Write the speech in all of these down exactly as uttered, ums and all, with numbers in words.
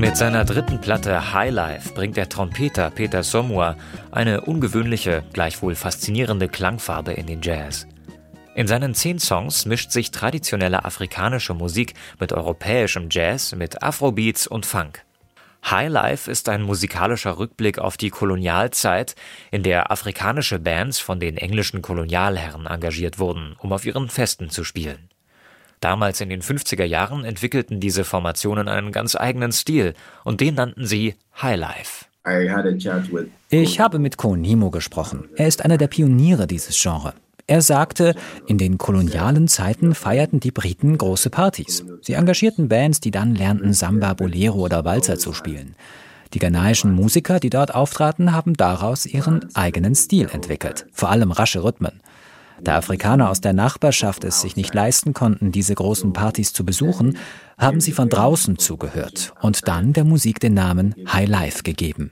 Mit seiner dritten Platte Highlife bringt der Trompeter Peter Saumur eine ungewöhnliche, gleichwohl faszinierende Klangfarbe in den Jazz. In seinen zehn Songs mischt sich traditionelle afrikanische Musik mit europäischem Jazz, mit Afrobeats und Funk. Highlife ist ein musikalischer Rückblick auf die Kolonialzeit, in der afrikanische Bands von den englischen Kolonialherren engagiert wurden, um auf ihren Festen zu spielen. Damals in den fünfziger Jahren entwickelten diese Formationen einen ganz eigenen Stil und den nannten sie Highlife. Ich habe mit Konimo gesprochen. Er ist einer der Pioniere dieses Genres. Er sagte, in den kolonialen Zeiten feierten die Briten große Partys. Sie engagierten Bands, die dann lernten, Samba, Bolero oder Walzer zu spielen. Die ghanaischen Musiker, die dort auftraten, haben daraus ihren eigenen Stil entwickelt, vor allem rasche Rhythmen. Da Afrikaner aus der Nachbarschaft es sich nicht leisten konnten, diese großen Partys zu besuchen, haben sie von draußen zugehört und dann der Musik den Namen Highlife gegeben.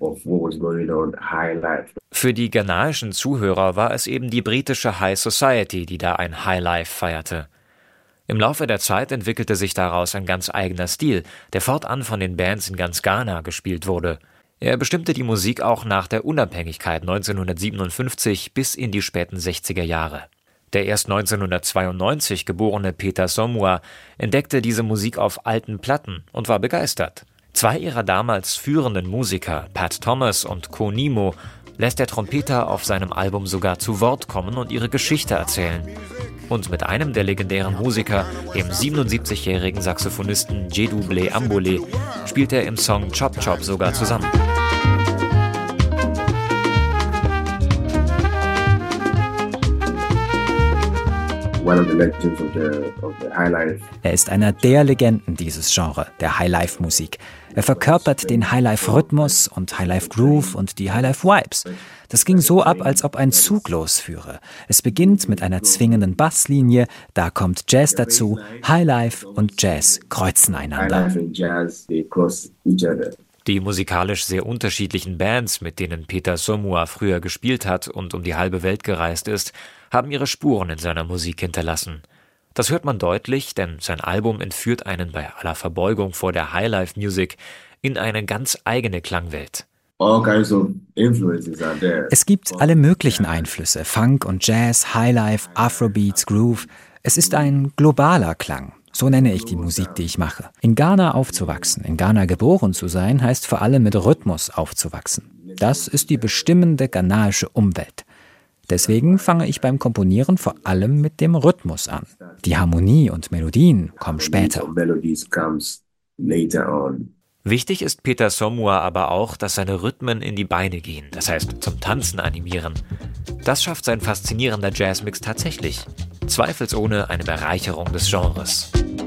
Für die ghanaischen Zuhörer war es eben die britische High Society, die da ein Highlife feierte. Im Laufe der Zeit entwickelte sich daraus ein ganz eigener Stil, der fortan von den Bands in ganz Ghana gespielt wurde. Er bestimmte die Musik auch nach der Unabhängigkeit neunzehnhundertsiebenundfünfzig bis in die späten sechziger Jahre. Der erst neunzehnhundertzweiundneunzig geborene Peter Saumur entdeckte diese Musik auf alten Platten und war begeistert. Zwei ihrer damals führenden Musiker, Pat Thomas und Konimo, lässt der Trompeter auf seinem Album sogar zu Wort kommen und ihre Geschichte erzählen. Und mit einem der legendären Musiker, dem siebenundsiebzigjährigen Saxophonisten Djedou Blé Ambole, spielt er im Song Chop Chop sogar zusammen. Er ist einer der Legenden dieses Genres, der Highlife-Musik. Er verkörpert den Highlife-Rhythmus und Highlife-Groove und die Highlife-Vibes. Das ging so ab, als ob ein Zug losführe. Es beginnt mit einer zwingenden Basslinie, da kommt Jazz dazu, Highlife und Jazz kreuzen einander. Die musikalisch sehr unterschiedlichen Bands, mit denen Peter Saumur früher gespielt hat und um die halbe Welt gereist ist, haben ihre Spuren in seiner Musik hinterlassen. Das hört man deutlich, denn sein Album entführt einen bei aller Verbeugung vor der Highlife-Music in eine ganz eigene Klangwelt. Es gibt alle möglichen Einflüsse, Funk und Jazz, Highlife, Afrobeats, Groove. Es ist ein globaler Klang. So nenne ich die Musik, die ich mache. In Ghana aufzuwachsen, in Ghana geboren zu sein, heißt vor allem mit Rhythmus aufzuwachsen. Das ist die bestimmende ghanaische Umwelt. Deswegen fange ich beim Komponieren vor allem mit dem Rhythmus an. Die Harmonie und Melodien kommen später. Wichtig ist Peter Saumur aber auch, dass seine Rhythmen in die Beine gehen, das heißt zum Tanzen animieren. Das schafft sein faszinierender Jazzmix tatsächlich. Zweifelsohne eine Bereicherung des Genres.